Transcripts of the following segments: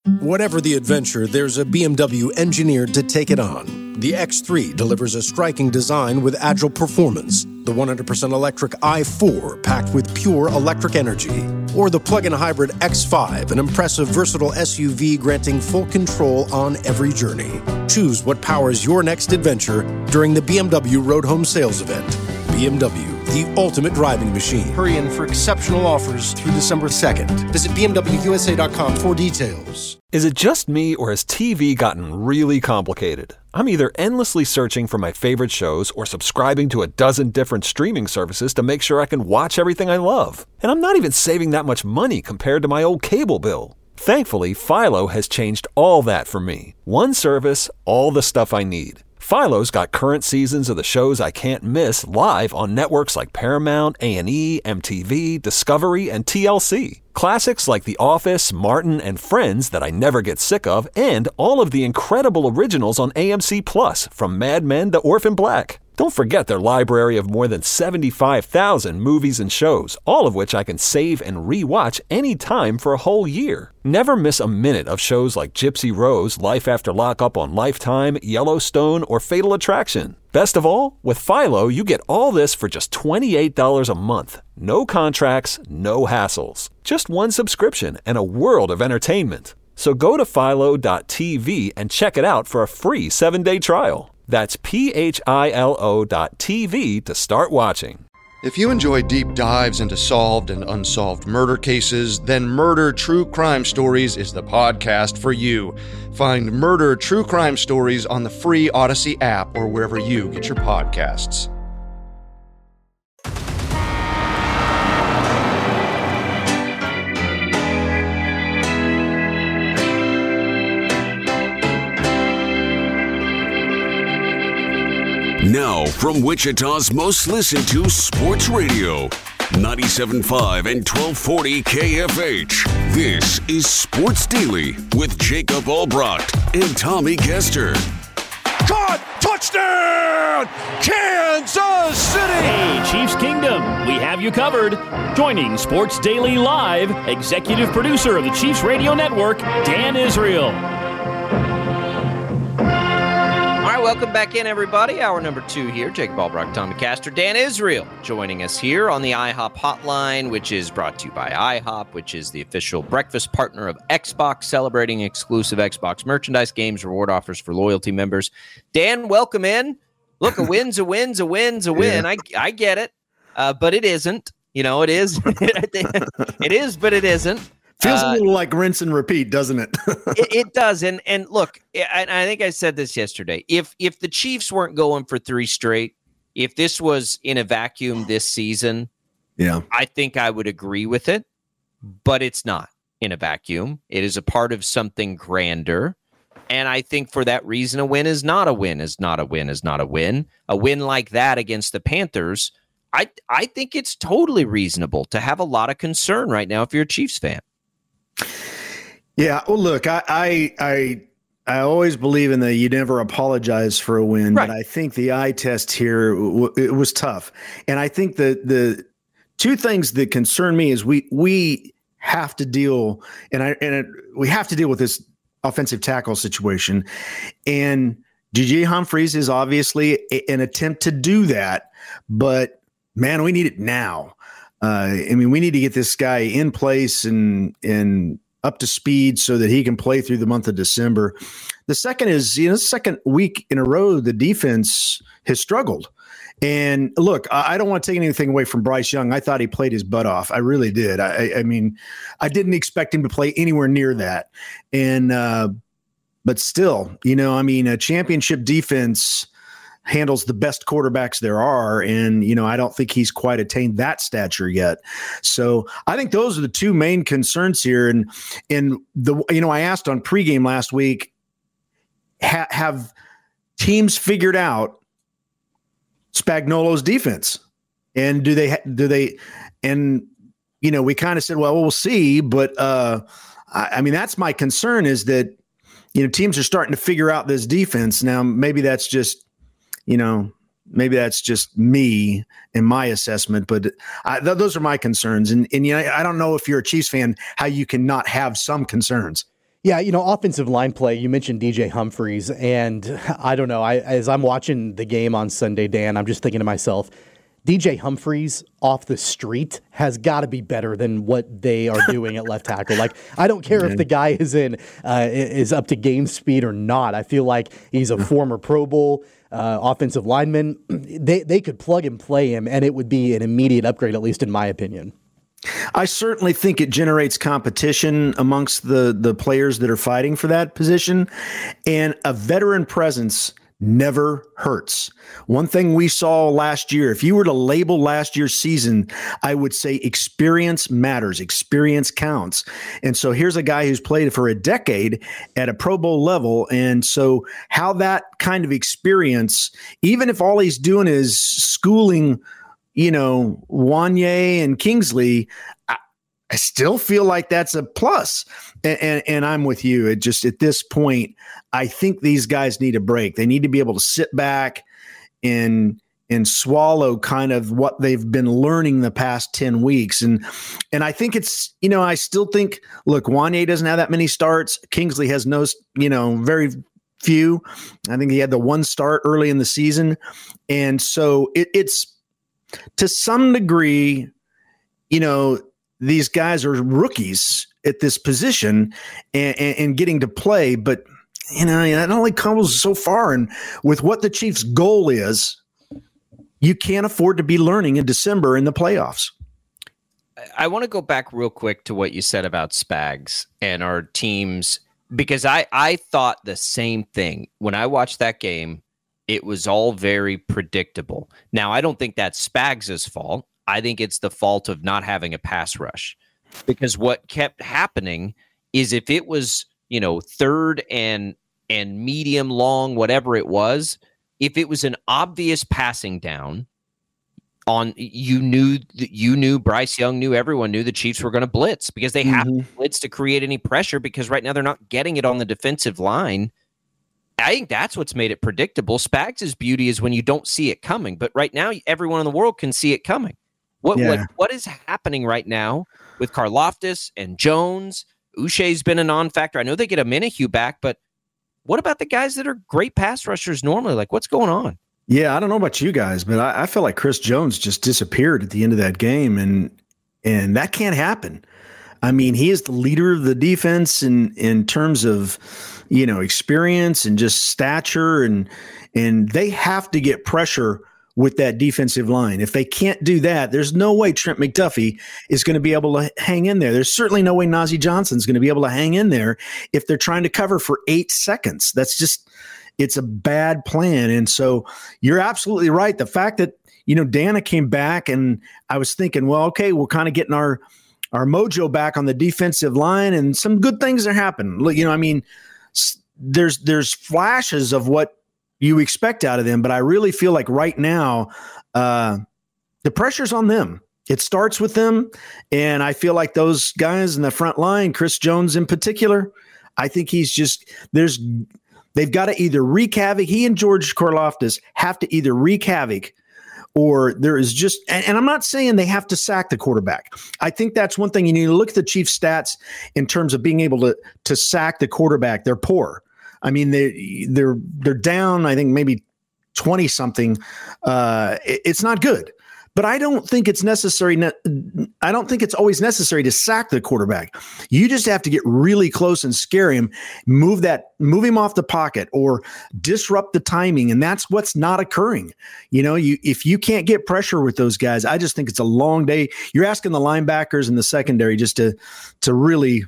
Whatever the adventure, there's a BMW engineered to take it on. The X3 delivers a striking design with agile performance. The 100% electric i4 packed with pure electric energy. Or the plug-in hybrid X5, an impressive versatile SUV granting full control on every journey. Choose what powers your next adventure during the BMW Road Home Sales Event. BMW, the ultimate driving machine. Hurry in for exceptional offers through December 2nd. Visit BMWUSA.com for details. Is it just me, or has TV gotten really complicated? I'm either endlessly searching for my favorite shows or subscribing to a dozen different streaming services to make sure I can watch everything I love. And I'm not even saving that much money compared to my old cable bill. Thankfully, Philo has changed all that for me. One service, all the stuff I need. Philo's got current seasons of the shows I can't miss live on networks like Paramount, A&E, MTV, Discovery, and TLC. Classics like The Office, Martin, and Friends that I never get sick of, and all of the incredible originals on AMC+, from Mad Men to Orphan Black. Don't forget their library of more than 75,000 movies and shows, all of which I can save and re-watch anytime for a whole year. Never miss a minute of shows like Gypsy Rose, Life After Lockup on Lifetime, Yellowstone, or Fatal Attraction. Best of all, with Philo, you get all this for just $28 a month. No contracts, no hassles. Just one subscription and a world of entertainment. So go to philo.tv and check it out for a free 7-day trial. That's philo.tv to start watching. If you enjoy deep dives into solved and unsolved murder cases, then Murder True Crime Stories is the podcast for you. Find Murder True Crime Stories on the free Odyssey app or wherever you get your podcasts. Now, from Wichita's most listened to sports radio, 97.5 and 1240 KFH. This is Sports Daily with Jacob Albrecht and Tommy Kester. Caught! Touchdown! Kansas City! Hey, Chiefs Kingdom, we have you covered. Joining Sports Daily Live, executive producer of the Chiefs Radio Network, Dan Israel. Welcome back in, everybody. Hour number 2 here. Jacob Albrecht, Tommy Castor, Dan Israel joining us here on the IHOP hotline, which is brought to you by IHOP, which is the official breakfast partner of Xbox, celebrating exclusive Xbox merchandise, games, reward offers for loyalty members. Dan, welcome in. Look, a win's a win's a win's a win. Yeah. I get it, but it isn't. You know, it is. It is, but it isn't. Feels a little like rinse and repeat, doesn't it? It does. And look, I think I said this yesterday. If the Chiefs weren't going for 3 straight, if this was in a vacuum this season, yeah, I think I would agree with it. But it's not in a vacuum. It is a part of something grander. And I think for that reason, a win is not a win, is not a win, is not a win. A win like that against the Panthers, I think it's totally reasonable to have a lot of concern right now if you're a Chiefs fan. Yeah. Well, look, I always believe in the you never apologize for a win, right. But I think the eye test here it was tough, and I think the two things that concern me is we have to deal we have to deal with this offensive tackle situation, and J.J. Humphries is obviously an attempt to do that, but man, we need it now. I mean, we need to get this guy in place and up to speed so that he can play through the month of December. The second is, second week in a row, the defense has struggled. And look, I don't want to take anything away from Bryce Young. I thought he played his butt off. I really did. I mean, I didn't expect him to play anywhere near that. And, but still, a championship defense handles the best quarterbacks there are. And, I don't think he's quite attained that stature yet. So I think those are the two main concerns here. And I asked on pregame last week, have teams figured out Spagnuolo's defense? And do they, we kind of said, well, we'll see. But that's my concern is that, teams are starting to figure out this defense. Now, maybe that's just me and my assessment, but those are my concerns. And I don't know if you're a Chiefs fan, how you can not have some concerns. Yeah, offensive line play, you mentioned DJ Humphries, and I don't know, as I'm watching the game on Sunday, Dan, I'm just thinking to myself, DJ Humphries off the street has got to be better than what they are doing at left tackle. Like, I don't care if the guy is up to game speed or not. I feel like he's a former Pro Bowl offensive lineman. They could plug and play him, and it would be an immediate upgrade, at least in my opinion. I certainly think it generates competition amongst the players that are fighting for that position, and a veteran presence never hurts. One thing we saw last year, if you were to label last year's season, I would say experience matters. Experience counts. And so here's a guy who's played for a decade at a Pro Bowl level. And so how that kind of experience, even if all he's doing is schooling Wanye and Kingsley, I still feel like that's a plus. And I'm with you. It just, at this point, I think these guys need a break. They need to be able to sit back and swallow kind of what they've been learning the past 10 weeks. And I think it's, I still think, look, Wanye doesn't have that many starts. Kingsley has no, very few. I think he had the one start early in the season. And so it's, to some degree, these guys are rookies at this position and getting to play, but it only comes so far. And with what the Chiefs' goal is, you can't afford to be learning in December in the playoffs. I want to go back real quick to what you said about Spags and our teams, because I thought the same thing when I watched that game. It was all very predictable. Now, I don't think that's Spags' fault. I think it's the fault of not having a pass rush, because what kept happening is if it was, third and medium long, whatever it was, if it was an obvious passing down on, you knew Bryce Young knew, everyone knew the Chiefs were going to blitz, because they have to blitz to create any pressure, because right now they're not getting it on the defensive line. I think that's what's made it predictable. Spags' beauty is when you don't see it coming, but right now everyone in the world can see it coming. What is happening right now with Karlaftis and Jones? Uche's been a non-factor. I know they get a Minihue back, but what about the guys that are great pass rushers normally? Like, what's going on? Yeah, I don't know about you guys, but I feel like Chris Jones just disappeared at the end of that game, and that can't happen. I mean, he is the leader of the defense in terms of, experience and just stature, and they have to get pressure with that defensive line. If they can't do that, there's no way Trent McDuffie is going to be able to hang in there. There's certainly no way Najee Johnson is going to be able to hang in there if they're trying to cover for 8 seconds. That's just, it's a bad plan. And so you're absolutely right. The fact that, Dana came back, and I was thinking, well, okay, we're kind of getting our mojo back on the defensive line, and some good things are happening. There's flashes of what you expect out of them, but I really feel like right now the pressure's on them. It starts with them, and I feel like those guys in the front line, Chris Jones in particular, I think they've got to either wreak havoc. He and George Karlaftis have to either wreak havoc, or there is just, and I'm not saying they have to sack the quarterback. I think that's one thing. You need to look at the Chiefs' stats in terms of being able to sack the quarterback. They're poor. I mean, they're down, I think maybe 20 something. It's not good, but I don't think it's necessary. I don't think it's always necessary to sack the quarterback. You just have to get really close and scare him, move him off the pocket, or disrupt the timing. And that's what's not occurring. If you can't get pressure with those guys, I just think it's a long day. You're asking the linebackers and the secondary just to really,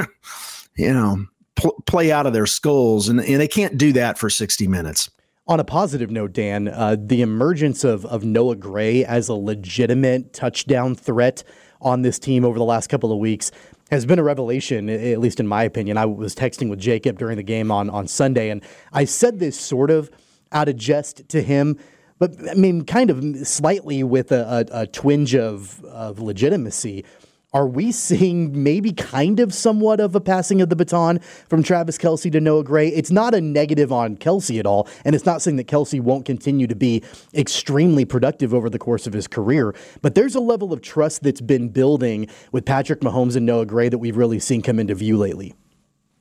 play out of their skulls, and they can't do that for 60 minutes. On a positive note, Dan, the emergence of Noah Gray as a legitimate touchdown threat on this team over the last couple of weeks has been a revelation, at least in my opinion. I was texting with Jacob during the game on Sunday, and I said this sort of out of jest to him, but I mean, kind of slightly with a twinge of legitimacy. Are we seeing maybe kind of somewhat of a passing of the baton from Travis Kelce to Noah Gray? It's not a negative on Kelce at all, and it's not saying that Kelce won't continue to be extremely productive over the course of his career, but there's a level of trust that's been building with Patrick Mahomes and Noah Gray that we've really seen come into view lately.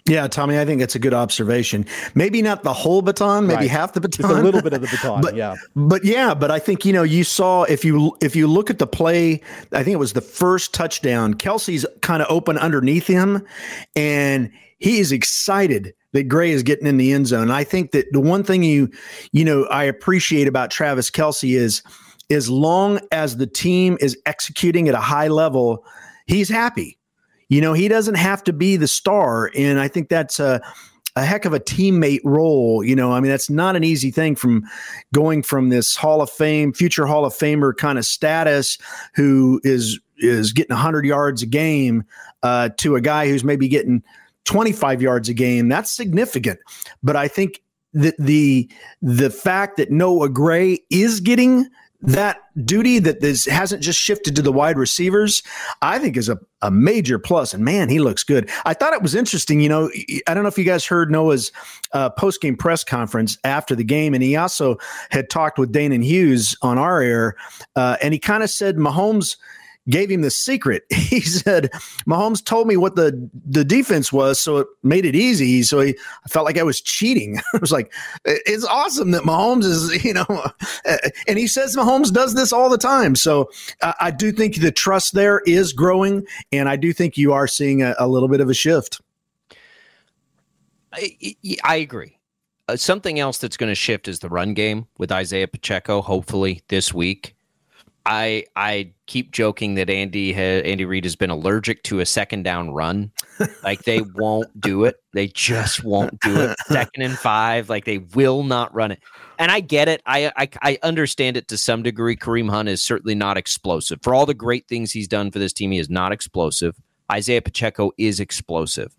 Yeah, Tommy, I think that's a good observation. Maybe not the whole baton, maybe half the baton. Just a little bit of the baton, But I think, you saw if you look at the play, I think it was the first touchdown, Kelsey's kind of open underneath him, and he is excited that Gray is getting in the end zone. And I think that the one thing I appreciate about Travis Kelce is as long as the team is executing at a high level, he's happy. He doesn't have to be the star, and I think that's a heck of a teammate role. That's not an easy thing from going from this Hall of Fame, future Hall of Famer kind of status who is getting 100 yards a game to a guy who's maybe getting 25 yards a game. That's significant. But I think that the fact that Noah Gray is getting that duty, that this hasn't just shifted to the wide receivers, I think is a major plus. And man, he looks good. I thought it was interesting. I don't know if you guys heard Noah's post-game press conference after the game, and he also had talked with Dana Hughes on our air, and he kind of said Mahomes gave him the secret. He said, Mahomes told me what the defense was, so it made it easy. So I felt like I was cheating. I was like, it's awesome that Mahomes is, and he says Mahomes does this all the time. So I do think the trust there is growing, and I do think you are seeing a little bit of a shift. I agree. Something else that's going to shift is the run game with Isaiah Pacheco, hopefully this week. I keep joking that Andy Reid has been allergic to a second down run. Like, they won't do it. They just won't do it. 2nd and 5, like, they will not run it. And I get it. I understand it to some degree. Kareem Hunt is certainly not explosive. For all the great things he's done for this team, he is not explosive. Isaiah Pacheco is explosive.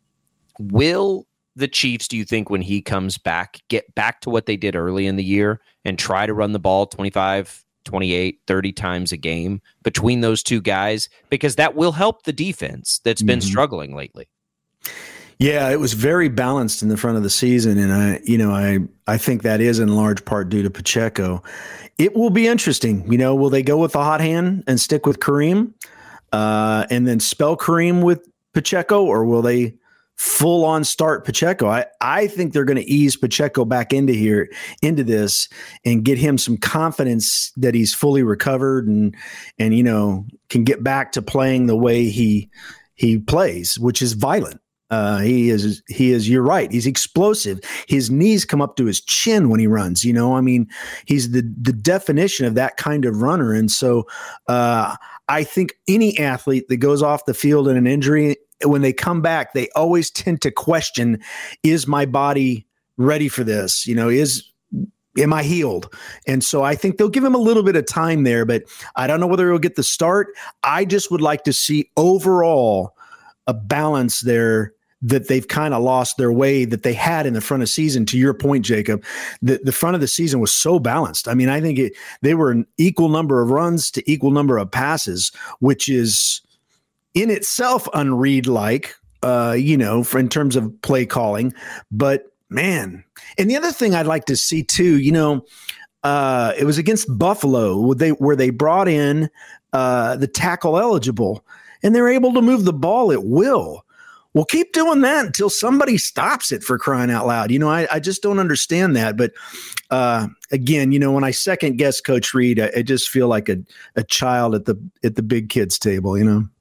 Will the Chiefs, do you think, when he comes back, get back to what they did early in the year and try to run the ball 25, 28, 30 times a game between those two guys? Because that will help the defense that's been struggling lately. Yeah, it was very balanced in the front of the season, and I think that is in large part due to Pacheco. It will be interesting. Will they go with the hot hand and stick with Kareem, and then spell Kareem with Pacheco, or will they full on start Pacheco? I think they're going to ease Pacheco back into this and get him some confidence that he's fully recovered and can get back to playing the way he plays, which is violent. He is, you're right. He's explosive. His knees come up to his chin when he runs, he's the definition of that kind of runner. And so, I think any athlete that goes off the field in an injury, when they come back, they always tend to question, is my body ready for this? Am I healed? And so I think they'll give him a little bit of time there, but I don't know whether he'll get the start. I just would like to see overall a balance there, that they've kind of lost their way that they had in the front of season. To your point, Jacob, the front of the season was so balanced. I mean, I think they were an equal number of runs to equal number of passes, which is in itself unread-like, in terms of play calling. But man, and the other thing I'd like to see too, it was against Buffalo where they brought in the tackle eligible, and they're able to move the ball at will. Well, keep doing that until somebody stops it, for crying out loud. I just don't understand that. But again, when I second guess Coach Reid, I just feel like a child at the big kids table.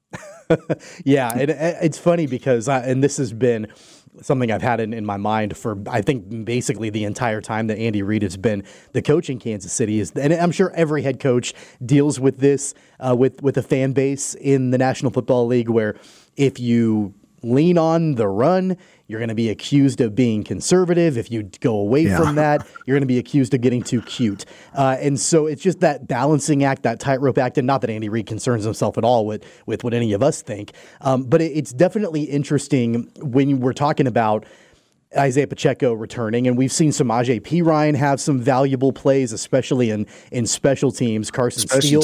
Yeah, it's funny because, and this has been something I've had in my mind for, I think, basically the entire time that Andy Reid has been the coach in Kansas City. And I'm sure every head coach deals with this with a fan base in the National Football League, where if you lean on the run, you're going to be accused of being conservative. If you go away from that, you're going to be accused of getting too cute. And so it's just that balancing act, that tightrope act, and not that Andy Reid concerns himself at all with what any of us think. But it's definitely interesting when we're talking about Isaiah Pacheco returning, and we've seen Samaje Perine have some valuable plays, especially in special teams. Carson Steele,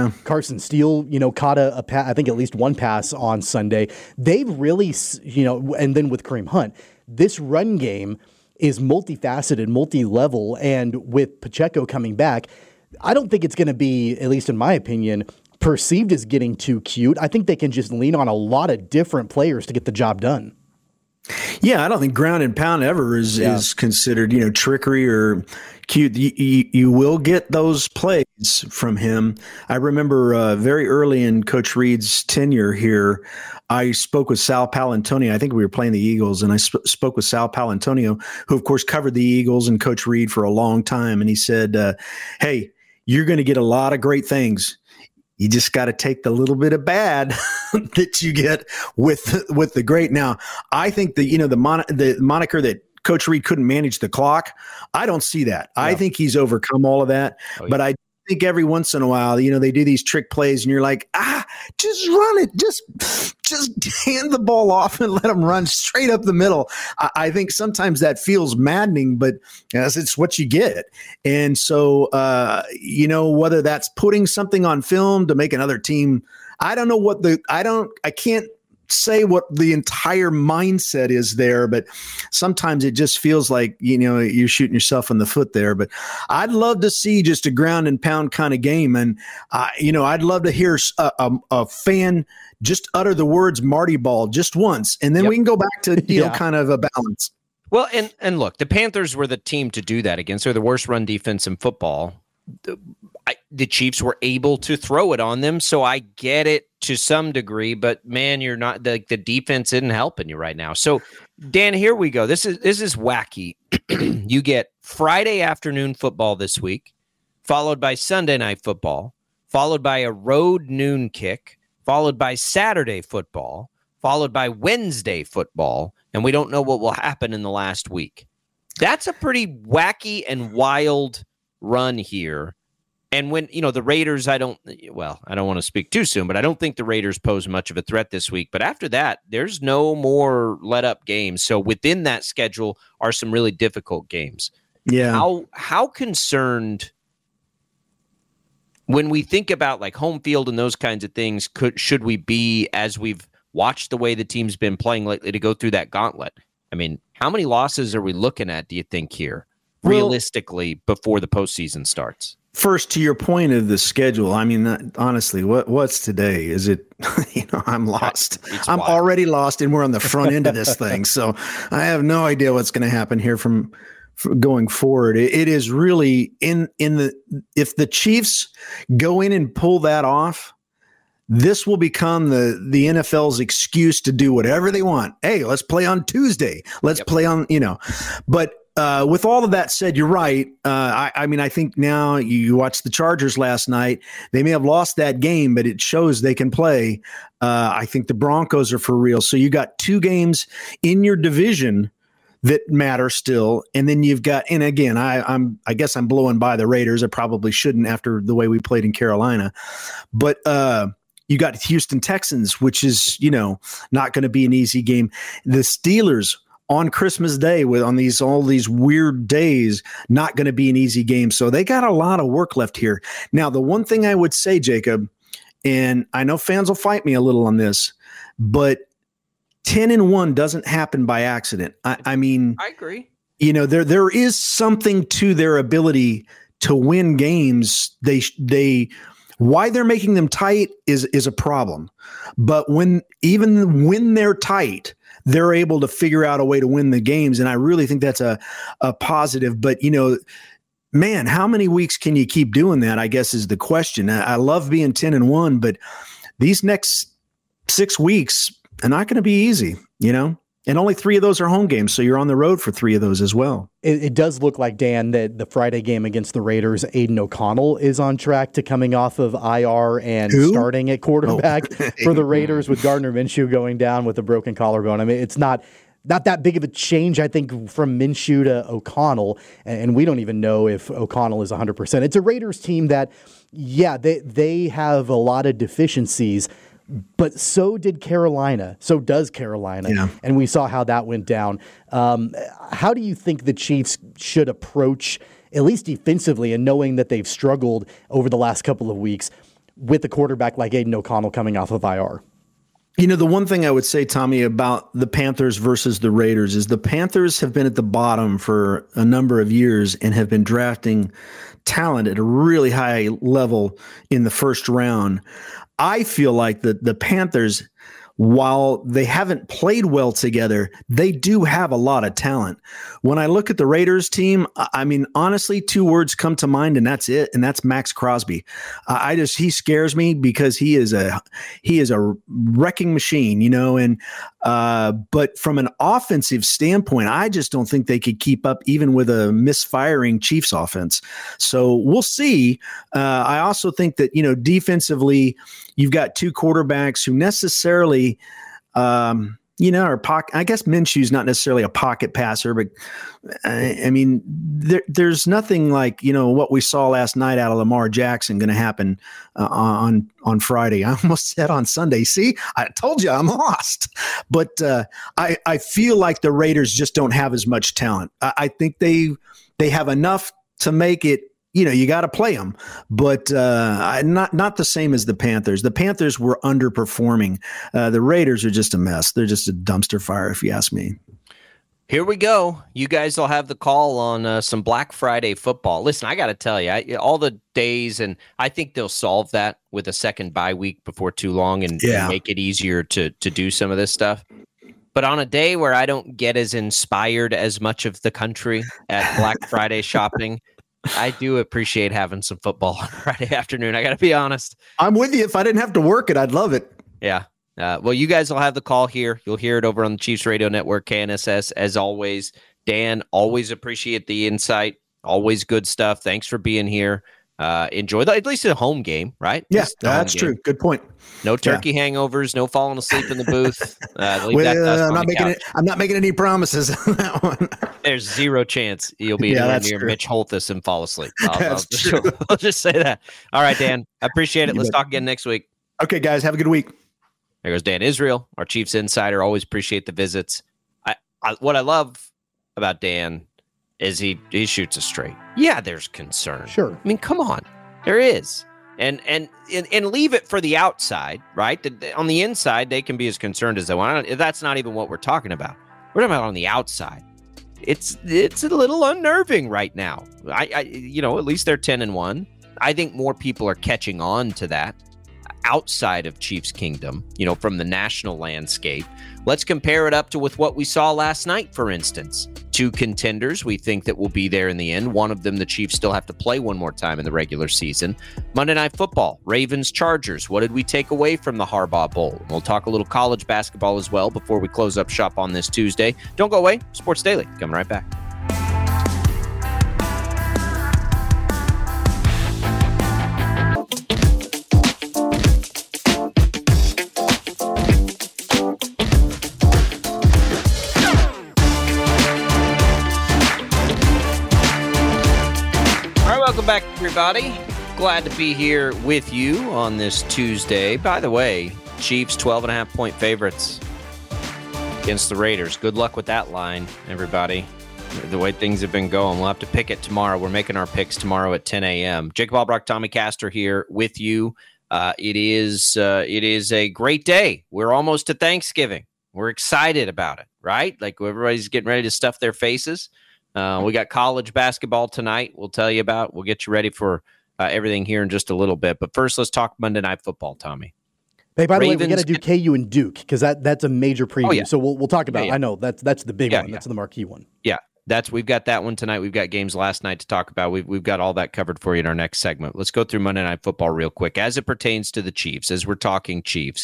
caught I think at least one pass on Sunday. They've really, and then with Kareem Hunt, this run game is multifaceted, multi-level, and with Pacheco coming back, I don't think it's going to be, at least in my opinion, perceived as getting too cute. I think they can just lean on a lot of different players to get the job done. Yeah, I don't think ground and pound ever is considered, trickery or cute. You will get those plays from him. I remember very early in Coach Reid's tenure here, I spoke with Sal Paolantonio. I think we were playing the Eagles, and I spoke with Sal Paolantonio, who, of course, covered the Eagles and Coach Reid for a long time. And he said, hey, you're going to get a lot of great things. You just got to take the little bit of bad that you get with the great. Now, I think the moniker that Coach Reid couldn't manage the clock, I don't see that. Yeah. I think he's overcome all of that. Oh, yeah. But I think every once in a while, they do these trick plays, and you're like, just run it, just hand the ball off and let them run straight up the middle. I think sometimes that feels maddening, but it's what you get. And so, whether that's putting something on film to make another team, I don't know I can't say what the entire mindset is there, but sometimes it just feels like, you're shooting yourself in the foot there. But I'd love to see just a ground and pound kind of game. And, I'd love to hear a fan just utter the words Marty Ball just once, and then we can go back to, kind of a balance. Well, and look, the Panthers were the team to do that against. They're the worst run defense in football. The Chiefs were able to throw it on them, so I get it to some degree, but man, you're not the defense isn't helping you right now. So, Dan, here we go. This is wacky. You get Friday afternoon football this week, followed by Sunday night football, followed by a road noon kick, followed by Saturday football, followed by Wednesday football, and we don't know what will happen in the last week. That's a pretty wacky and wild run here. And when, the Raiders, I don't want to speak too soon, but I don't think the Raiders pose much of a threat this week. But after that, there's no more let-up games. So within that schedule are some really difficult games. Yeah. How concerned, when we think about like home field and those kinds of things, should we be, as we've watched the way the team's been playing lately, to go through that gauntlet? I mean, how many losses are we looking at, do you think, here, realistically, before the postseason starts? First, to your point of the schedule, I mean, honestly, what's today? Is it, I'm lost. I'm already lost, and we're on the front end of this thing. So I have no idea what's going to happen here from going forward. It is really if the Chiefs go in and pull that off, this will become the NFL's excuse to do whatever they want. Hey, let's play on Tuesday. Let's play on, but with all of that said, you're right. I mean, I think now you watch the Chargers last night. They may have lost that game, but it shows they can play. I think the Broncos are for real. So you got two games in your division that matter still, and then you've got. And again, I guess I'm blowing by the Raiders. I probably shouldn't after the way we played in Carolina, but you got Houston Texans, which is not going to be an easy game. The Steelers on Christmas Day on all these weird days, not going to be an easy game. So they got a lot of work left here. Now, the one thing I would say, Jacob, and I know fans will fight me a little on this, but 10-1 doesn't happen by accident. I mean, I agree. There is something to their ability to win games. Why they're making them tight is a problem. But even when they're tight, they're able to figure out a way to win the games. And I really think that's a positive. But, man, how many weeks can you keep doing that, I guess, is the question. I love being 10-1, but these next 6 weeks are not going to be easy, And only 3 of those are home games, so you're on the road for 3 of those as well. It does look like, Dan, that the Friday game against the Raiders, Aiden O'Connell is on track to coming off of IR and starting at quarterback for the Raiders with Gardner Minshew going down with a broken collarbone. I mean, it's not that big of a change, I think, from Minshew to O'Connell, and we don't even know if O'Connell is 100%. It's a Raiders team that, they have a lot of deficiencies, but so did Carolina. So does Carolina. Yeah. And we saw how that went down. How do you think the Chiefs should approach, at least defensively, and knowing that they've struggled over the last couple of weeks with a quarterback like Aiden O'Connell coming off of IR? The one thing I would say, Tommy, about the Panthers versus the Raiders is the Panthers have been at the bottom for a number of years and have been drafting talent at a really high level in the first round. I feel like the Panthers while they haven't played well together, they do have a lot of talent. When I look at the Raiders team, I mean, honestly, 2 words come to mind, and that's it. And that's Max Crosby. He scares me because he is a wrecking machine, and but from an offensive standpoint, I just don't think they could keep up even with a misfiring Chiefs offense. So we'll see. I also think that, defensively, you've got 2 quarterbacks who necessarily, are pocket. I guess Minshew's not necessarily a pocket passer, but I mean, there's nothing like, what we saw last night out of Lamar Jackson going to happen on Friday. I almost said on Sunday. See, I told you I'm lost. But I feel like the Raiders just don't have as much talent. I think they have enough to make it. You got to play them, but not the same as the Panthers. The Panthers were underperforming. The Raiders are just a mess. They're just a dumpster fire, if you ask me. Here we go. You guys will have the call on some Black Friday football. Listen, I got to tell you, all the days, and I think they'll solve that with a second bye week before too long and make it easier to do some of this stuff. But on a day where I don't get as inspired as much of the country at Black Friday shopping, I do appreciate having some football on Friday afternoon. I got to be honest. I'm with you. If I didn't have to work it, I'd love it. Yeah. Well, you guys will have the call here. You'll hear it over on the Chiefs Radio Network, KNSS, as always. Dan, always appreciate the insight. Always good stuff. Thanks for being here. Enjoy at least a home game, right? Yeah, that's true. Good point. No turkey hangovers, no falling asleep in the booth. I'm not making any promises on that one. There's zero chance you'll be near Mitch Holthus and fall asleep. I'll just say that. All right, Dan. I appreciate it. Let's talk again next week. Okay, guys. Have a good week. There goes Dan Israel, our Chiefs insider. Always appreciate the visits. What I love about Dan is he shoots us straight. Yeah, there's concern. Sure. I mean, come on. There is. And leave it for the outside, right? On the inside, they can be as concerned as they want. That's not even what we're talking about. We're talking about on the outside. It's a little unnerving right now. At least they're 10-1. I think more people are catching on to that outside of Chiefs Kingdom, from the national landscape. Let's compare it up with what we saw last night, for instance. 2 contenders we think that will be there in the end. One of them, the Chiefs still have to play one more time in the regular season. Monday Night Football, Ravens, Chargers. What did we take away from the Harbaugh Bowl? We'll talk a little college basketball as well before we close up shop on this Tuesday. Don't go away. Sports Daily, coming right back. Welcome back, everybody. Glad to be here with you on this Tuesday. By the way, Chiefs 12.5-point favorites against the Raiders. Good luck with that line, everybody. The way things have been going, we'll have to pick it tomorrow. We're making our picks tomorrow at 10 a.m. Jacob Albrock, Tommy Castor here with you. It is a great day. We're almost to Thanksgiving. We're excited about it, right? Like everybody's getting ready to stuff their faces. We got college basketball tonight. We'll tell you about. We'll get you ready for everything here in just a little bit. But first, let's talk Monday Night Football, Tommy. Hey, by the way, we got to do KU and Duke because that's a major preview. Oh, yeah. So we'll talk about. Yeah. I know that's the big one. Yeah. That's the marquee one. Yeah, we've got that one tonight. We've got games last night to talk about. We've got all that covered for you in our next segment. Let's go through Monday Night Football real quick as it pertains to the Chiefs. As we're talking Chiefs,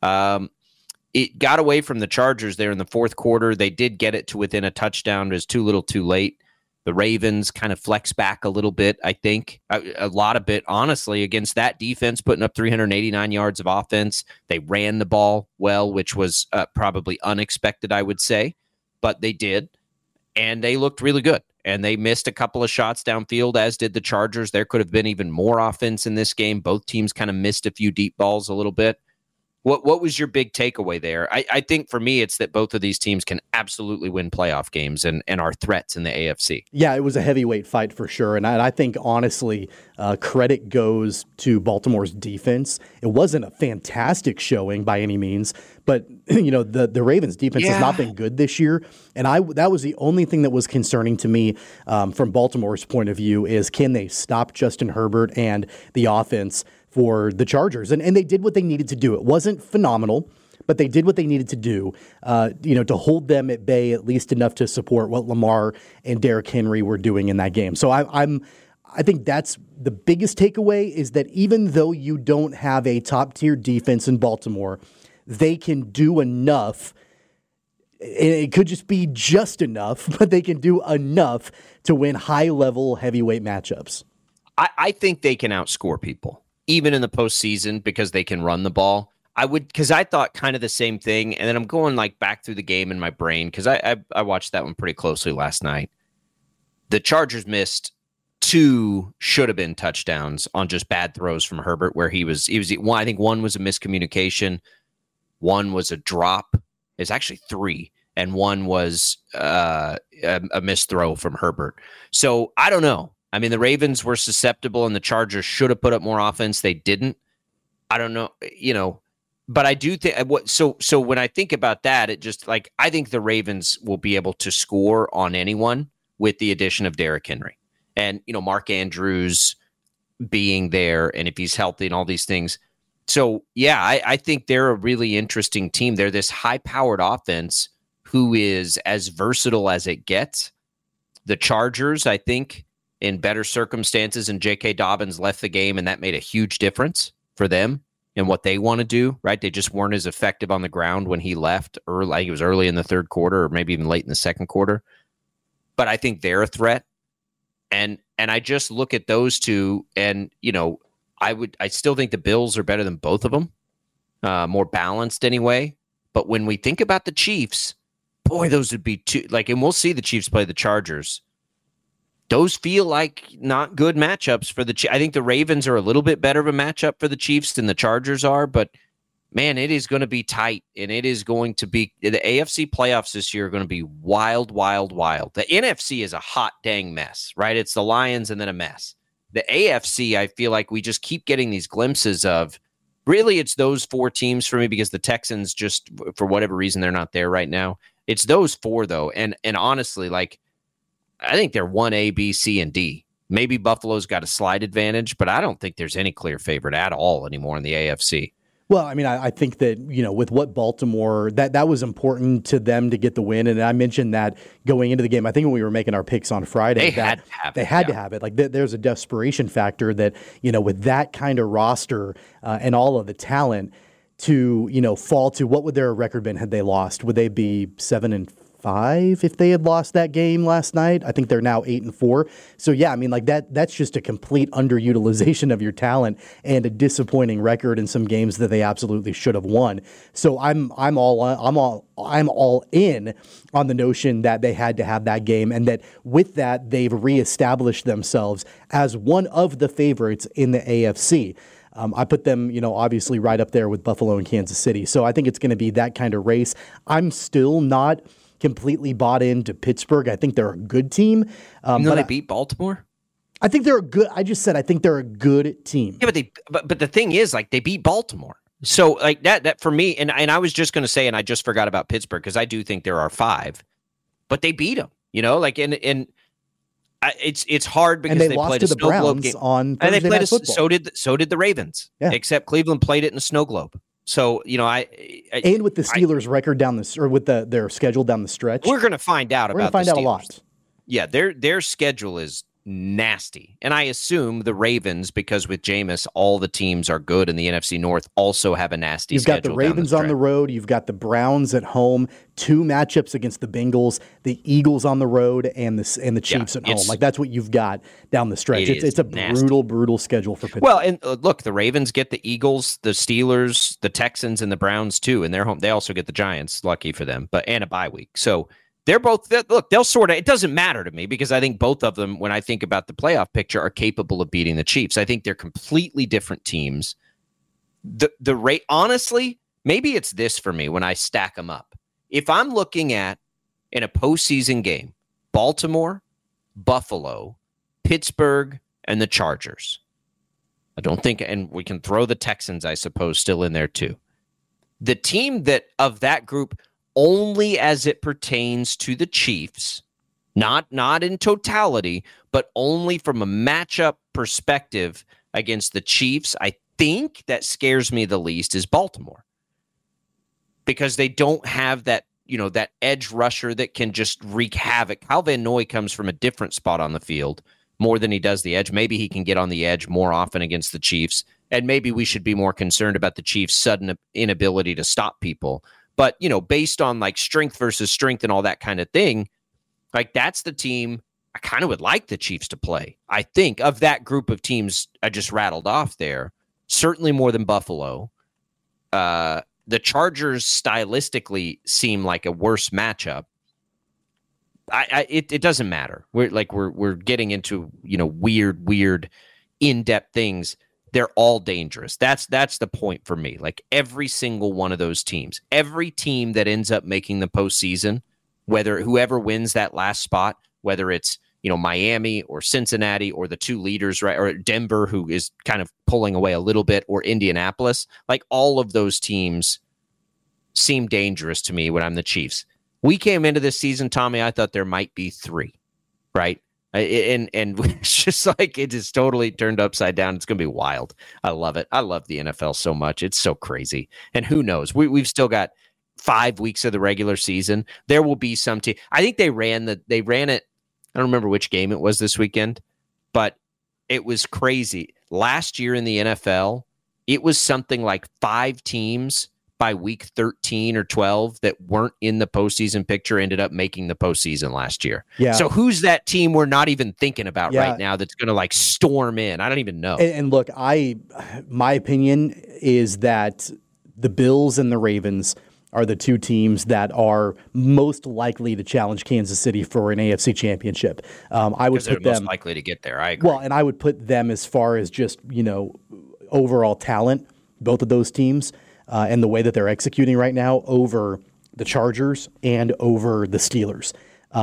it got away from the Chargers there in the fourth quarter. They did get it to within a touchdown. It was too little, too late. The Ravens kind of flex back a little bit, I think, a lot of it, honestly, against that defense, putting up 389 yards of offense. They ran the ball well, which was probably unexpected, I would say, but they did, and they looked really good. And they missed a couple of shots downfield, as did the Chargers. There could have been even more offense in this game. Both teams kind of missed a few deep balls a little bit. What was your big takeaway there? I think for me, it's that both of these teams can absolutely win playoff games and are threats in the AFC. Yeah, it was a heavyweight fight for sure. And I think, honestly, credit goes to Baltimore's defense. It wasn't a fantastic showing by any means, but the Ravens defense has not been good this year. And that was the only thing that was concerning to me from Baltimore's point of view is can they stop Justin Herbert and the offense for the Chargers. And they did what they needed to do. It wasn't phenomenal, but they did what they needed to do, to hold them at bay at least enough to support what Lamar and Derrick Henry were doing in that game. So I think that's the biggest takeaway, is that even though you don't have a top-tier defense in Baltimore, they can do enough. It could just be just enough, but they can do enough to win high-level heavyweight matchups. I think they can outscore people, even in the postseason, because they can run the ball. Because I thought kind of the same thing, and then I'm going back through the game in my brain, because I watched that one pretty closely last night. The Chargers missed 2 should have been touchdowns on just bad throws from Herbert, where he was I think one was a miscommunication, one was a drop. It's actually 3, and one was a missed throw from Herbert. So I don't know. I mean, the Ravens were susceptible, and the Chargers should have put up more offense. They didn't. I don't know, but I do think so when I think about that, it just I think the Ravens will be able to score on anyone with the addition of Derrick Henry. And, Mark Andrews being there, and if he's healthy and all these things. So, yeah, I think they're a really interesting team. They're this high-powered offense who is as versatile as it gets. The Chargers, I think, in better circumstances, and J.K. Dobbins left the game, and that made a huge difference for them and what they want to do, right? They just weren't as effective on the ground when he left. It was early in the third quarter, or maybe even late in the second quarter. But I think they're a threat. And I just look at those two, and I still think the Bills are better than both of them, more balanced anyway. But when we think about the Chiefs, boy, those would be two. And we'll see the Chiefs play the Chargers. Those feel like not good matchups for the Chiefs. I think the Ravens are a little bit better of a matchup for the Chiefs than the Chargers are, but man, it is going to be tight, and it is going to be the AFC playoffs this year are going to be wild, wild, wild. The NFC is a hot dang mess, right? It's the Lions and then a mess. The AFC, I feel like we just keep getting these glimpses of, really, it's those 4 teams for me, because the Texans, just for whatever reason, they're not there right now. It's those 4 though, and honestly, I think they're 1A, B, C, and D. Maybe Buffalo's got a slight advantage, but I don't think there's any clear favorite at all anymore in the AFC. Well, I mean, I think that, with what Baltimore, that was important to them to get the win. And I mentioned that going into the game. I think when we were making our picks on Friday, they had to have it. There's a desperation factor that, with that kind of roster and all of the talent to, fall to, what would their record been had they lost? Would they be 7-5 if they had lost that game last night? I think they're now 8-4. So yeah, I mean, that's just a complete underutilization of your talent and a disappointing record in some games that they absolutely should have won. So I'm all in on the notion that they had to have that game, and that with that they've reestablished themselves as one of the favorites in the AFC. I put them, obviously right up there with Buffalo and Kansas City. So I think it's going to be that kind of race. I'm still not completely bought into Pittsburgh. I think they're a good team. But they beat Baltimore? I think they're a good. I just said I think they're a good team. Yeah, but the thing is, they beat Baltimore. So that for me, and I was just going to say, and I just forgot about Pittsburgh, because I do think there are 5, but they beat them. It's hard because they lost played to a the snow Browns globe game on Thursday and they played Night Football. So did the Ravens. Yeah. Except Cleveland played it in the snow globe. So and with the Steelers' record with their schedule down the stretch, we're going to find out about. We're going to find out a lot. Yeah, their schedule is nasty, and I assume the Ravens, because with Jameis, all the teams are good in the NFC North, also have a nasty. You've got the Ravens on the road. You've got the Browns at home. 2 matchups against the Bengals, the Eagles on the road, and the Chiefs at home. That's what you've got down the stretch. It's a brutal schedule for Pittsburgh. Well, and look, the Ravens get the Eagles, the Steelers, the Texans, and the Browns too, and they're home. They also get the Giants. Lucky for them, and a bye week. So they're both, they'll sort of, it doesn't matter to me, because I think both of them, when I think about the playoff picture, are capable of beating the Chiefs. I think they're completely different teams. The rate, honestly, maybe it's this for me when I stack them up. If I'm looking at, in a postseason game, Baltimore, Buffalo, Pittsburgh, and the Chargers, I don't think, and we can throw the Texans, I suppose, still in there too. The team that of that group, only as it pertains to the Chiefs, not in totality, but only from a matchup perspective against the Chiefs, I think that scares me the least is Baltimore. because they don't have that, that edge rusher that can just wreak havoc. Kyle Van Noy comes from a different spot on the field more than he does the edge. Maybe he can get on the edge more often against the Chiefs, and maybe we should be more concerned about the Chiefs' sudden inability to stop people. But, based on like strength versus strength and all that kind of thing, like that's the team I kind of would like the Chiefs to play. I think of that group of teams I just rattled off there, certainly more than Buffalo. The Chargers stylistically seem like a worse matchup. It doesn't matter. We're getting into weird in-depth things. They're all dangerous. That's the point for me. Like every single one of those teams, every team that ends up making the postseason, whether whoever wins that last spot, whether it's Miami or Cincinnati or the two leaders, right, or Denver, who is kind of pulling away a little bit, or Indianapolis, like all of those teams seem dangerous to me when I'm the Chiefs. We came into this season, Tommy, I thought there might be 3, right? And it's just like it just totally turned upside down. It's going to be wild. I love it. I love the NFL so much. It's so crazy. And who knows? We've still got 5 weeks of the regular season. There will be some team. I think they ran it. I don't remember which game it was this weekend, but it was crazy. Last year in the NFL, it was something like 5 teams by week 13 or 12 that weren't in the postseason picture ended up making the postseason last year. Yeah. So who's that team we're not even thinking about right now that's going to like storm in? I don't even know. And look, my opinion is that the Bills and the Ravens are the 2 teams that are most likely to challenge Kansas City for an AFC championship. I would put them most likely to get there. I agree. Well, and I would put them as far as just, overall talent, both of those teams, and the way that they're executing right now over the Chargers and over the Steelers.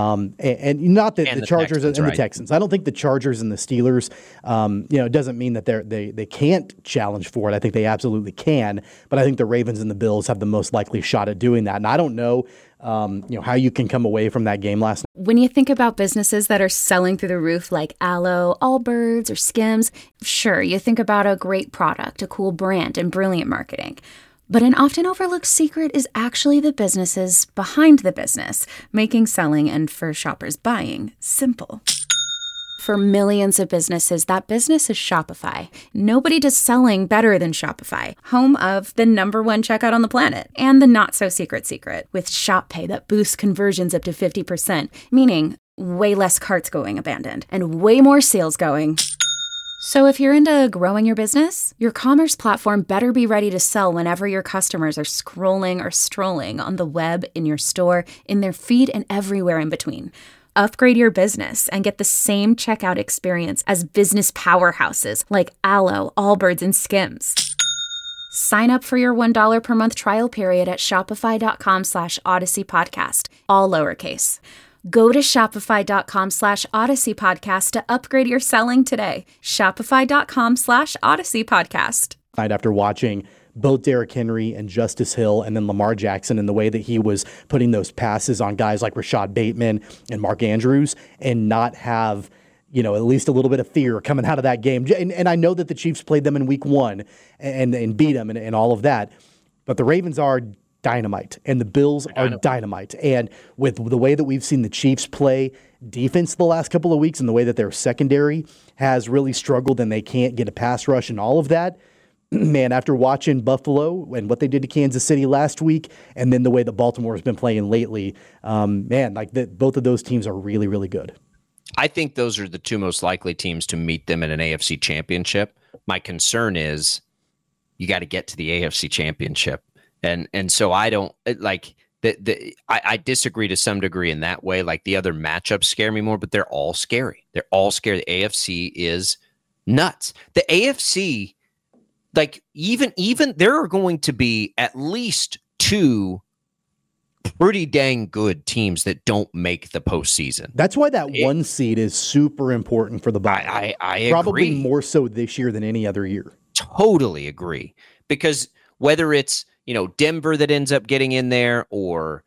And not that the Chargers Texans, and right? The Texans. I don't think the Chargers and the Steelers, it doesn't mean that they can't challenge for it. I think they absolutely can. But I think the Ravens and the Bills have the most likely shot at doing that. And I don't know, how you can come away from that game last night. When you think about businesses that are selling through the roof like Aloe, Allbirds, or Skims, sure, you think about a great product, a cool brand, and brilliant marketing. But an often overlooked secret is actually the businesses behind the business, making selling and for shoppers buying simple. For millions of businesses, that business is Shopify. Nobody does selling better than Shopify, home of the #1 checkout on the planet and the not-so-secret secret with Shop Pay that boosts conversions up to 50%, meaning way less carts going abandoned and way more sales going. So if you're into growing your business, your commerce platform better be ready to sell whenever your customers are scrolling or strolling on the web, in your store, in their feed, and everywhere in between. Upgrade your business and get the same checkout experience as business powerhouses like Aloe, Allbirds, and Skims. Sign up for your $1 per month trial period at shopify.com/Odyssey Podcast, all lowercase. Go to shopify.com/Odyssey Podcast to upgrade your selling today. Shopify.com/Odyssey Podcast. After watching both Derrick Henry and Justice Hill and then Lamar Jackson and the way that he was putting those passes on guys like Rashad Bateman and Mark Andrews and not have, at least a little bit of fear coming out of that game. And I know that the Chiefs played them in week 1 and beat them and all of that. But the Ravens are dynamite and the Bills are dynamite. And with the way that we've seen the Chiefs play defense the last couple of weeks and the way that their secondary has really struggled and they can't get a pass rush and all of that, man, after watching Buffalo and what they did to Kansas City last week and then the way that Baltimore has been playing lately, both of those teams are really, really good. I think those are the 2 most likely teams to meet them in an AFC championship. My concern is you got to get to the AFC championship. And so I don't like I disagree to some degree in that way. Like the other matchups scare me more, but they're all scary. They're all scary. The AFC is nuts. The AFC, like even there are going to be at least 2 pretty dang good teams that don't make the postseason. That's why that 1 seed is super important for the bottom. I probably agree. More so this year than any other year. Totally agree. Because whether it's Denver that ends up getting in there, or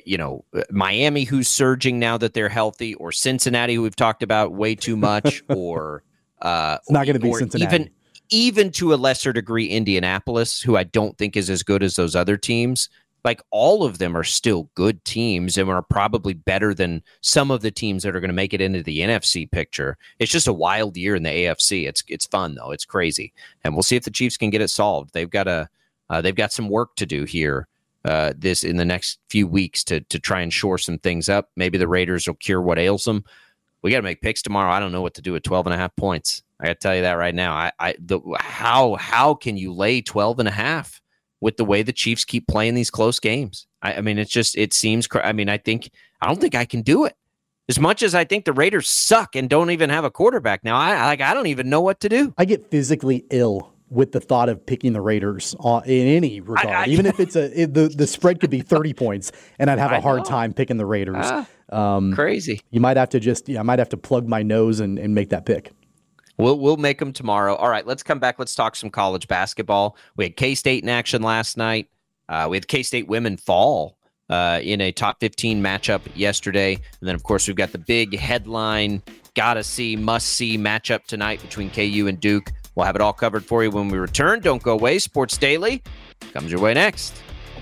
Miami who's surging now that they're healthy, or Cincinnati who we've talked about way too much, or it's not going to be Cincinnati. Even to a lesser degree Indianapolis, who I don't think is as good as those other teams. Like, all of them are still good teams and are probably better than some of the teams that are going to make it into the NFC picture. It's just a wild year in the AFC. It's fun, though. It's crazy. And we'll see if the Chiefs can get it solved. They've got some work to do here in the next few weeks to try and shore some things up. Maybe the Raiders will cure what ails them. We got to make picks tomorrow. I don't know what to do with 12.5 points. I got to tell you that right now. How can you lay 12.5 with the way the Chiefs keep playing these close games? I mean, it seems. I don't think I can do it. As much as I think the Raiders suck and don't even have a quarterback now, I don't even know what to do. I get physically ill with the thought of picking the Raiders in any regard. Even if it's the spread could be 30 points, and I'd have a hard time picking the Raiders. Crazy. You might have to I might have to plug my nose and make that pick. We'll make them tomorrow. All right, let's come back. Let's talk some college basketball. We had K-State in action last night. We had K-State women fall in a top 15 matchup yesterday. And then, of course, we've got the big headline, must-see matchup tonight between KU and Duke. We'll have it all covered for you when we return. Don't go away. Sports Daily comes your way next.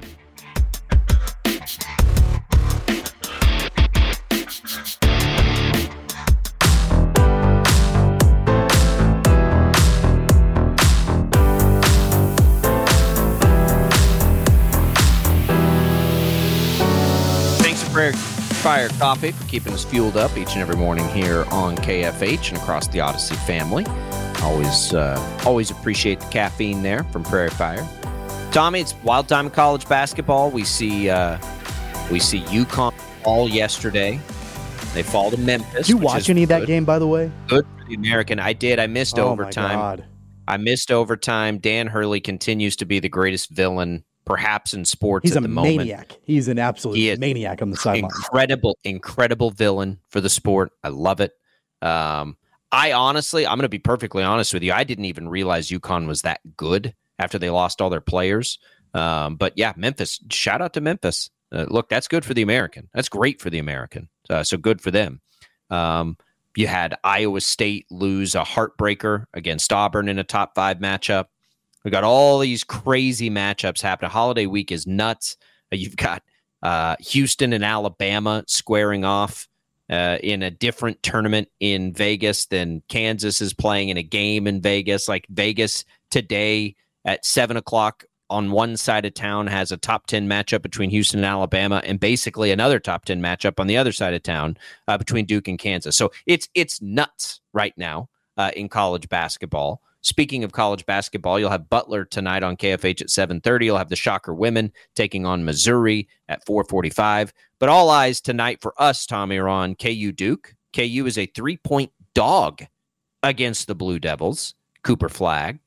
Prairie Fire Coffee for keeping us fueled up each and every morning here on KFH and across the Odyssey family. Always appreciate the caffeine there from Prairie Fire. Tommy, it's wild time in college basketball. We see UConn fall yesterday. They fall to Memphis. Did you watch any of that game, by the way? Good for the American. I did. I missed overtime. My God. I missed overtime. Dan Hurley continues to be the greatest villain perhaps in sports at the moment. He's a maniac. He's an absolute maniac on the sideline. Incredible villain for the sport. I love it. I'm going to be perfectly honest with you. I didn't even realize UConn was that good after they lost all their players. But yeah, Memphis, shout out to Memphis. Look, that's good for the American. That's great for the American. So good for them. You had Iowa State lose a heartbreaker against Auburn in a top 5 matchup. We got all these crazy matchups happening. Holiday week is nuts. You've got Houston and Alabama squaring off in a different tournament in Vegas than Kansas is playing in a game in Vegas. Like Vegas today at 7:00 on one side of town has a top 10 matchup between Houston and Alabama, and basically another top 10 matchup on the other side of town between Duke and Kansas. So it's nuts right now in college basketball. Speaking of college basketball, you'll have Butler tonight on KFH at 7:30. You'll have the Shocker women taking on Missouri at 4:45. But all eyes tonight for us, Tommy, are on KU Duke. KU is a 3-point dog against the Blue Devils. Cooper Flag.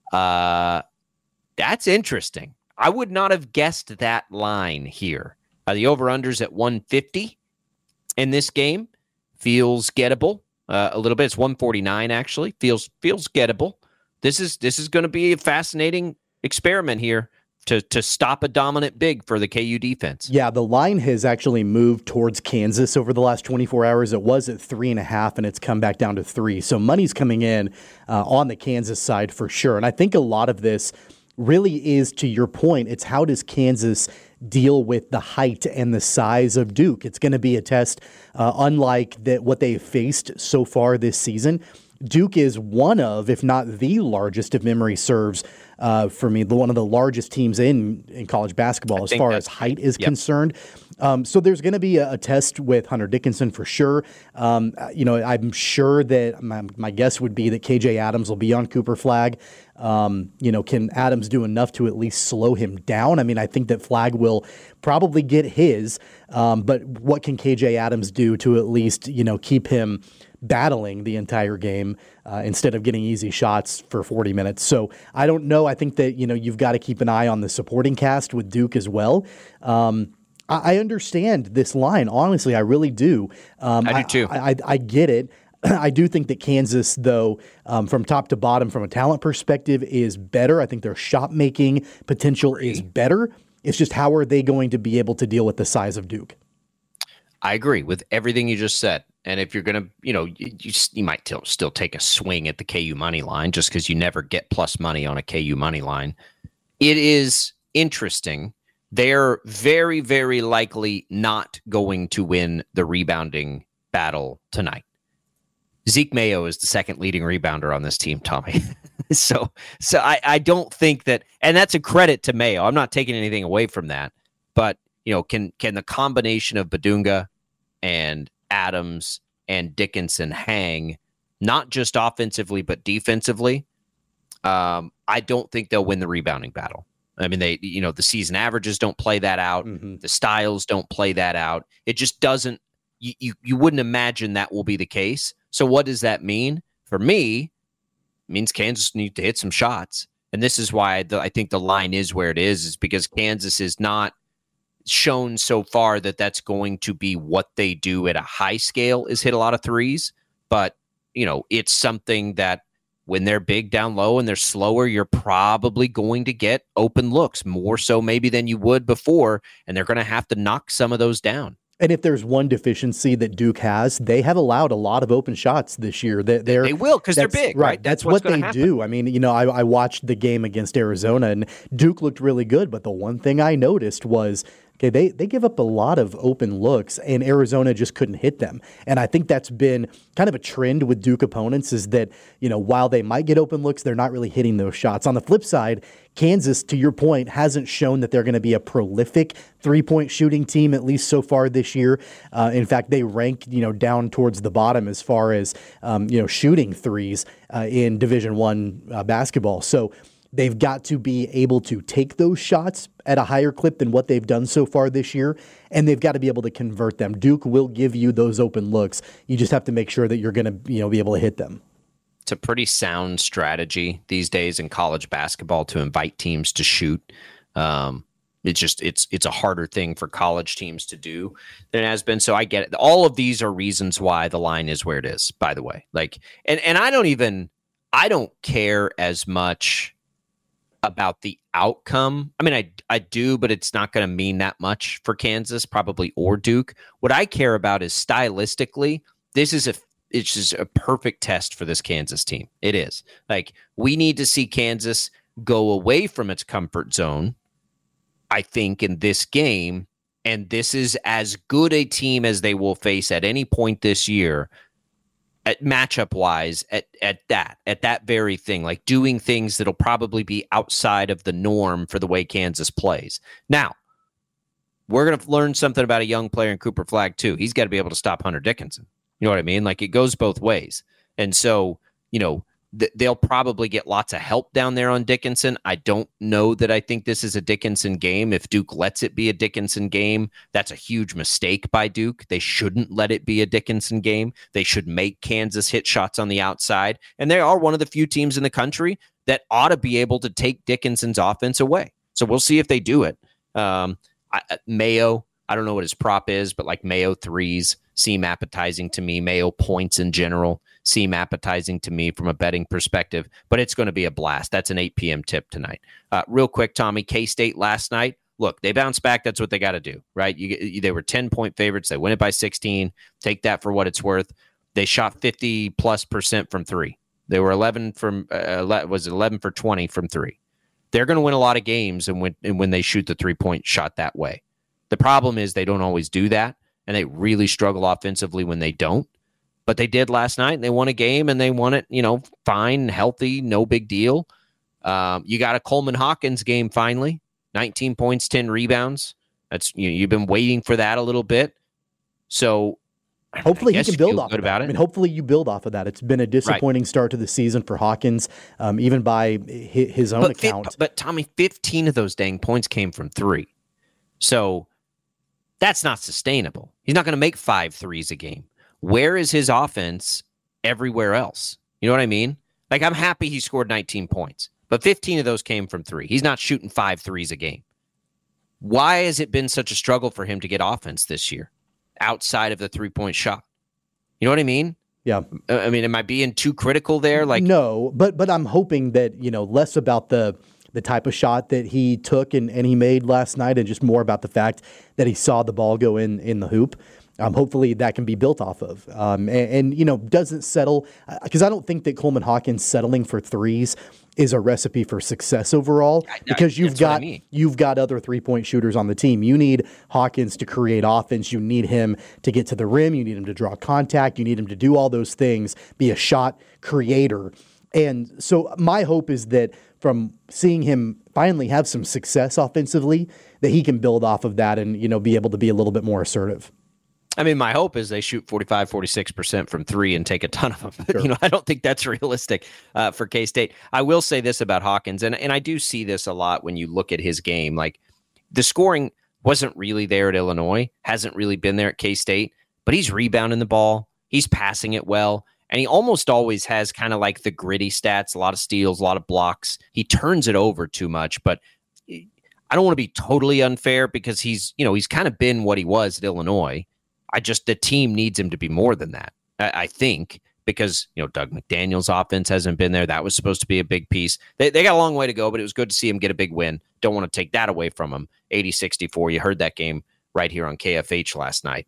That's interesting. I would not have guessed that line here. The over-under's at 150 in this game. Feels gettable a little bit. It's 149, actually. Feels gettable. This is going to be a fascinating experiment here to stop a dominant big for the KU defense. Yeah, the line has actually moved towards Kansas over the last 24 hours. It was at 3.5, and it's come back down to 3. So money's coming in on the Kansas side for sure. And I think a lot of this really is, to your point, it's how does Kansas deal with the height and the size of Duke? It's going to be a test unlike what they've faced so far this season. Duke is one of, if not the largest, if memory serves, for me, one of the largest teams in college basketball as far as height is concerned. So there's going to be a test with Hunter Dickinson for sure. I'm sure that my guess would be that KJ Adams will be on Cooper Flag. Can Adams do enough to at least slow him down? I mean, I think that Flag will probably get his, but what can KJ Adams do to at least, keep him battling the entire game instead of getting easy shots for 40 minutes. So I don't know. I think that, you've got to keep an eye on the supporting cast with Duke as well. I understand this line. Honestly, I really do. I do too. I get it. I do think that Kansas, though, from top to bottom, from a talent perspective, is better. I think their shot-making potential is better. It's just how are they going to be able to deal with the size of Duke? I agree with everything you just said. And if you're going to, you might still take a swing at the KU money line just because you never get plus money on a KU money line. It is interesting they're very, very likely not going to win the rebounding battle tonight. Zeke Mayo is the second leading rebounder on this team, Tommy. So I don't think that, and that's a credit to Mayo. I'm not taking anything away from that, but can the combination of Badunga and Adams and Dickinson hang, not just offensively but defensively? I don't think they'll win the rebounding battle. I mean, the season averages don't play that out. Mm-hmm. The styles don't play that out. It just doesn't. You wouldn't imagine that will be the case. So what does that mean? For me, it means Kansas needs to hit some shots. And this is why I think the line is where it is because Kansas is not shown so far that that's going to be what they do at a high scale is hit a lot of threes. But, it's something that when they're big down low and they're slower, you're probably going to get open looks more so maybe than you would before. And they're going to have to knock some of those down. And if there's one deficiency that Duke has, they have allowed a lot of open shots this year. They will because they're big, right? That's what they do. I mean, I watched the game against Arizona, and Duke looked really good. But the one thing I noticed was, they give up a lot of open looks, and Arizona just couldn't hit them. And I think that's been kind of a trend with Duke opponents is that, while they might get open looks, they're not really hitting those shots. On the flip side, Kansas, to your point, hasn't shown that they're going to be a prolific three-point shooting team, at least so far this year. In fact, they rank, down towards the bottom as far as, shooting threes in Division I basketball. So they've got to be able to take those shots at a higher clip than what they've done so far this year, and they've got to be able to convert them. Duke will give you those open looks. You just have to make sure that you're going to be able to hit them. It's a pretty sound strategy these days in college basketball to invite teams to shoot. It's a harder thing for college teams to do than it has been. So I get it. All of these are reasons why the line is where it is, by the way. And I don't care as much about the outcome. I mean, I do, but it's not going to mean that much for Kansas, probably, or Duke. What I care about is stylistically, it's just a perfect test for this Kansas team. It is. We need to see Kansas go away from its comfort zone, I think, in this game. And this is as good a team as they will face at any point this year, at matchup wise, at that very thing, doing things that'll probably be outside of the norm for the way Kansas plays. Now, we're going to learn something about a young player in Cooper Flagg too. He's got to be able to stop Hunter Dickinson. You know what I mean? It goes both ways. And so, they'll probably get lots of help down there on Dickinson. I don't know that I think this is a Dickinson game. If Duke lets it be a Dickinson game, that's a huge mistake by Duke. They shouldn't let it be a Dickinson game. They should make Kansas hit shots on the outside. And they are one of the few teams in the country that ought to be able to take Dickinson's offense away. So we'll see if they do it. Mayo, I don't know what his prop is, but Mayo threes seem appetizing to me. Mayo points in general seem appetizing to me from a betting perspective, but it's going to be a blast. That's an 8 p.m. tip tonight. Real quick, Tommy, K-State last night. Look, they bounced back. That's what they got to do, right? They were 10-point favorites. They win it by 16. Take that for what it's worth. They shot 50+% from three. They were 11 for 20 from three. They're going to win a lot of games and when they shoot the 3-point shot that way. The problem is they don't always do that, and they really struggle offensively when they don't. But they did last night, and they won a game, and they won it, fine, healthy, no big deal. You got a Coleman Hawkins game finally, 19 points, 10 rebounds. That's you've been waiting for that a little bit. So hopefully he can build off of that. Hopefully you build off of that. It's been a disappointing start to the season for Hawkins, even by his own account. But Tommy, 15 of those dang points came from three. So that's not sustainable. He's not going to make 5 threes a game. Where is his offense everywhere else? You know what I mean? I'm happy he scored 19 points, but 15 of those came from three. He's not shooting 5 threes a game. Why has it been such a struggle for him to get offense this year outside of the 3-point shot? You know what I mean? Yeah. I mean, am I being too critical there? No, but I'm hoping that, less about the type of shot that he took and he made last night and just more about the fact that he saw the ball go in the hoop. Hopefully that can be built off of, and doesn't settle, because I don't think that Coleman Hawkins settling for threes is a recipe for success overall, because you've got other 3-point shooters on the team. You need Hawkins to create offense. You need him to get to the rim. You need him to draw contact. You need him to do all those things, be a shot creator. And so my hope is that from seeing him finally have some success offensively, that he can build off of that and, be able to be a little bit more assertive. I mean, my hope is they shoot 45, 46% from three and take a ton of them. But, I don't think that's realistic for K-State. I will say this about Hawkins, and I do see this a lot when you look at his game. Like, the scoring wasn't really there at Illinois, hasn't really been there at K-State, but he's rebounding the ball, he's passing it well, and he almost always has kind of like the gritty stats, a lot of steals, a lot of blocks. He turns it over too much, but I don't want to be totally unfair because he's kind of been what he was at Illinois. The team needs him to be more than that, I think, because, Doug McDaniel's offense hasn't been there. That was supposed to be a big piece. They got a long way to go, but it was good to see him get a big win. Don't want to take that away from him. 80-64. You heard that game right here on KFH last night.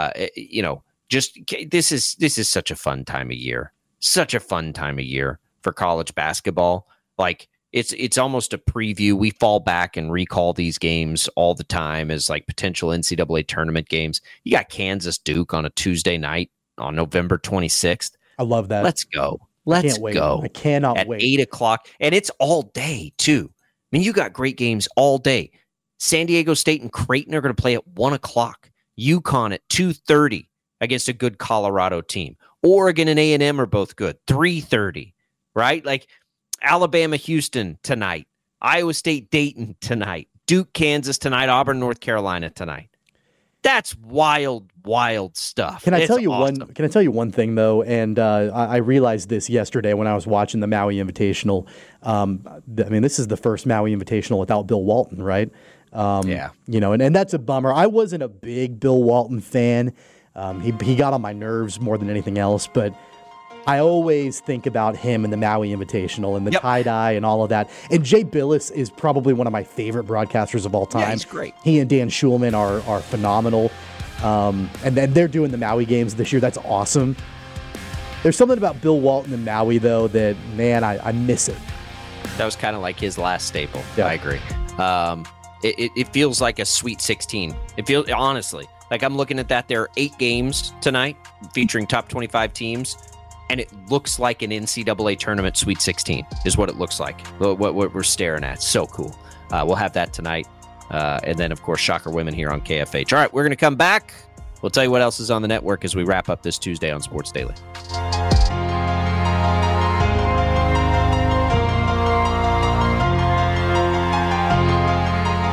This is such a fun time of year. Such a fun time of year for college basketball. Like, it's almost a preview. We fall back and recall these games all the time as like potential NCAA tournament games. You got Kansas Duke on a Tuesday night on November 26th. I love that. Let's go. Let's go. I cannot wait. At 8 o'clock. And it's all day, too. I mean, you got great games all day. San Diego State and Creighton are going to play at 1 o'clock. UConn at 2:30 against a good Colorado team. Oregon and A&M are both good. 3:30, right? Like, Alabama, Houston tonight, Iowa State, Dayton tonight, Duke, Kansas tonight, Auburn, North Carolina tonight. That's wild, wild stuff. Can I tell you one thing though? And I realized this yesterday when I was watching the Maui Invitational. This is the first Maui Invitational without Bill Walton, right? Yeah. And that's a bummer. I wasn't a big Bill Walton fan. He got on my nerves more than anything else, but I always think about him and the Maui Invitational and the tie-dye and all of that. And Jay Billis is probably one of my favorite broadcasters of all time. Yeah, he's great. He and Dan Schulman are phenomenal. And then they're doing the Maui games this year. That's awesome. There's something about Bill Walton and Maui, though, that, man, I miss it. That was kind of like his last staple. Yeah. I agree. It feels like a Sweet 16. It feels, honestly, like I'm looking at that. There are 8 games tonight featuring top 25 teams. And it looks like an NCAA tournament Sweet 16 is what it looks like, what we're staring at. So cool. We'll have that tonight. And then, of course, Shocker Women here on KFH. All right, we're going to come back. We'll tell you what else is on the network as we wrap up this Tuesday on Sports Daily.